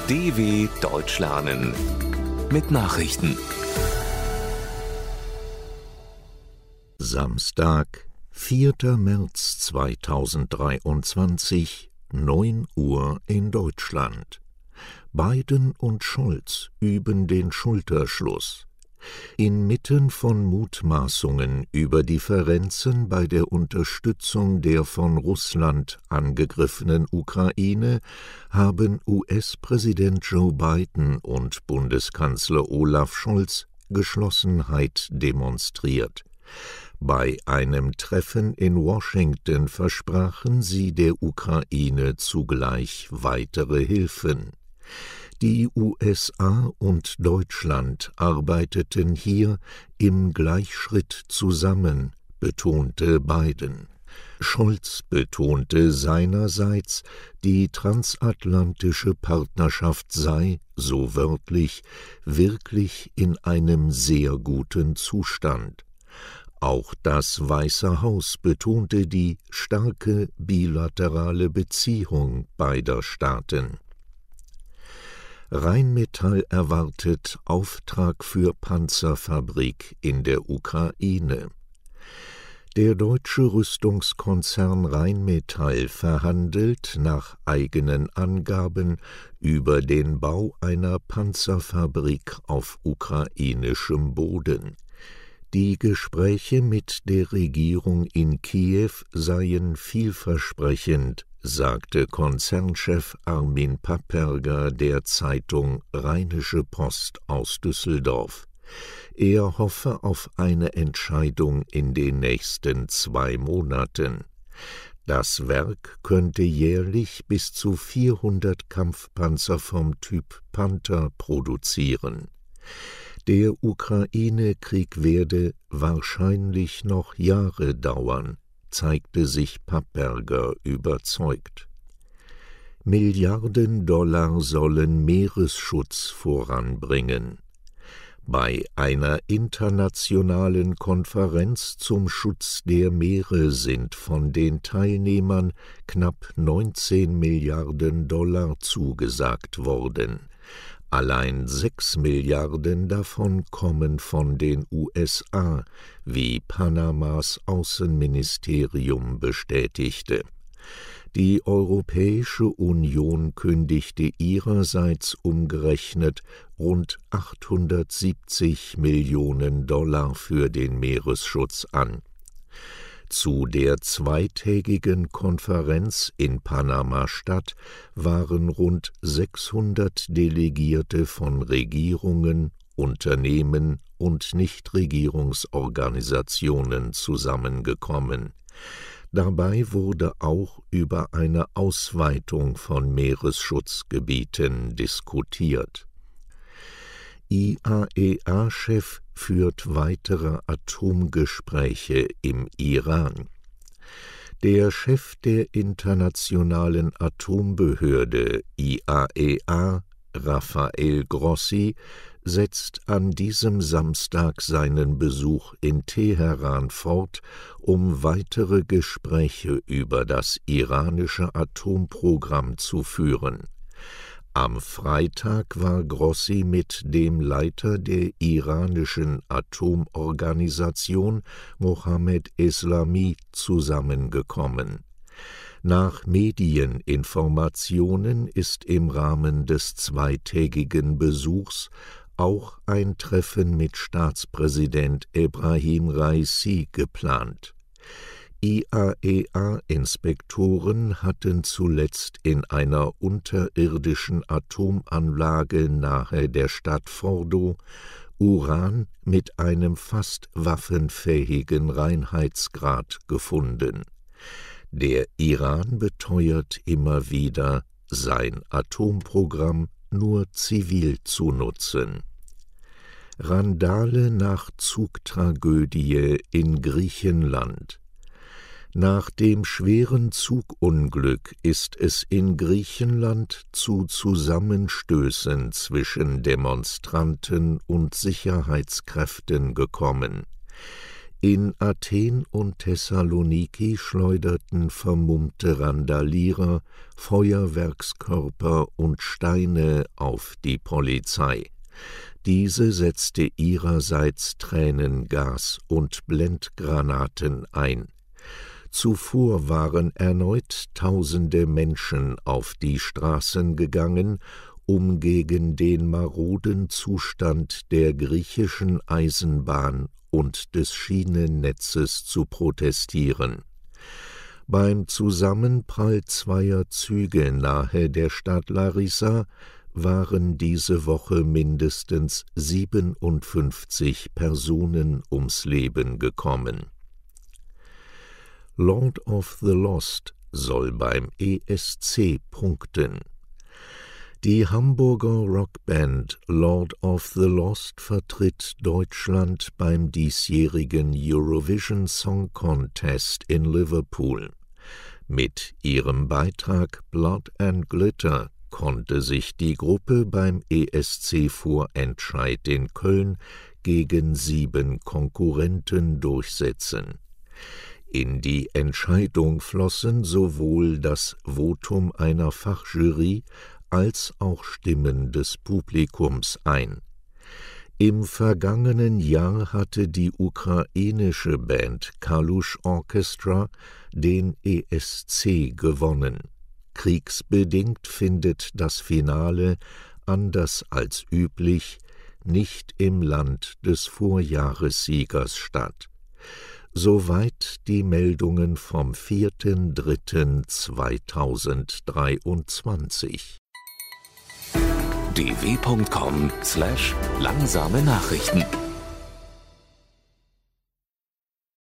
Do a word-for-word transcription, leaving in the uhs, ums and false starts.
D W Deutsch lernen mit Nachrichten. Samstag, vierter März zweitausenddreiundzwanzig, neun Uhr in Deutschland. Biden und Scholz üben den Schulterschluss. Inmitten von Mutmaßungen über Differenzen bei der Unterstützung der von Russland angegriffenen Ukraine haben U S-Präsident Joe Biden und Bundeskanzler Olaf Scholz Geschlossenheit demonstriert. Bei einem Treffen in Washington versprachen sie der Ukraine zugleich weitere Hilfen. Die U S A und Deutschland arbeiteten hier im Gleichschritt zusammen, betonte Biden. Scholz betonte seinerseits, die transatlantische Partnerschaft sei, so wörtlich, wirklich in einem sehr guten Zustand. Auch das Weiße Haus betonte die starke bilaterale Beziehung beider Staaten. Rheinmetall erwartet Auftrag für Panzerfabrik in der Ukraine. Der deutsche Rüstungskonzern Rheinmetall verhandelt nach eigenen Angaben über den Bau einer Panzerfabrik auf ukrainischem Boden. Die Gespräche mit der Regierung in Kiew seien vielversprechend, sagte Konzernchef Armin Papperger der Zeitung Rheinische Post aus Düsseldorf. Er hoffe auf eine Entscheidung in den nächsten zwei Monaten. Das Werk könnte jährlich bis zu vierhundert Kampfpanzer vom Typ Panther produzieren. Der Ukraine-Krieg werde wahrscheinlich noch Jahre dauern, zeigte sich Papperger überzeugt. Milliarden Dollar sollen Meeresschutz voranbringen. Bei einer internationalen Konferenz zum Schutz der Meere sind von den Teilnehmern knapp neunzehn Milliarden Dollar zugesagt worden. Allein sechs Milliarden davon kommen von den U S A, wie Panamas Außenministerium bestätigte. Die Europäische Union kündigte ihrerseits umgerechnet rund achthundertsiebzig Millionen Dollar für den Meeresschutz an. Zu der zweitägigen Konferenz in Panama-Stadt waren rund sechshundert Delegierte von Regierungen, Unternehmen und Nichtregierungsorganisationen zusammengekommen. Dabei wurde auch über eine Ausweitung von Meeresschutzgebieten diskutiert. I A E A-Chef führt weitere Atomgespräche im Iran. Der Chef der Internationalen Atombehörde I A E A, Rafael Grossi, setzt an diesem Samstag seinen Besuch in Teheran fort, um weitere Gespräche über das iranische Atomprogramm zu führen. Am Freitag war Grossi mit dem Leiter der iranischen Atomorganisation Mohammed Eslami zusammengekommen. Nach Medieninformationen ist im Rahmen des zweitägigen Besuchs auch ein Treffen mit Staatspräsident Ebrahim Raisi geplant. I A E A-Inspektoren hatten zuletzt in einer unterirdischen Atomanlage nahe der Stadt Fordo Uran mit einem fast waffenfähigen Reinheitsgrad gefunden. Der Iran beteuert immer wieder, sein Atomprogramm nur zivil zu nutzen. Randale nach Zugtragödie in Griechenland. Nach dem schweren Zugunglück ist es in Griechenland zu Zusammenstößen zwischen Demonstranten und Sicherheitskräften gekommen. In Athen und Thessaloniki schleuderten vermummte Randalierer Feuerwerkskörper und Steine auf die Polizei. Diese setzte ihrerseits Tränengas und Blendgranaten ein. Zuvor waren erneut tausende Menschen auf die Straßen gegangen, um gegen den maroden Zustand der griechischen Eisenbahn und des Schienennetzes zu protestieren. Beim Zusammenprall zweier Züge nahe der Stadt Larissa waren diese Woche mindestens siebenundfünfzig Personen ums Leben gekommen. Lord of the Lost soll beim E S C punkten. Die Hamburger Rockband Lord of the Lost vertritt Deutschland beim diesjährigen Eurovision Song Contest in Liverpool. Mit ihrem Beitrag Blood and Glitter konnte sich die Gruppe beim E S C-Vorentscheid in Köln gegen sieben Konkurrenten durchsetzen. In die Entscheidung flossen sowohl das Votum einer Fachjury als auch Stimmen des Publikums ein. Im vergangenen Jahr hatte die ukrainische Band Kalush Orchestra den E S C gewonnen. Kriegsbedingt findet das Finale, anders als üblich, nicht im Land des Vorjahressiegers statt. Soweit die Meldungen vom vierten dritten zweitausenddreiundzwanzig. d w punkt com slash langsame Nachrichten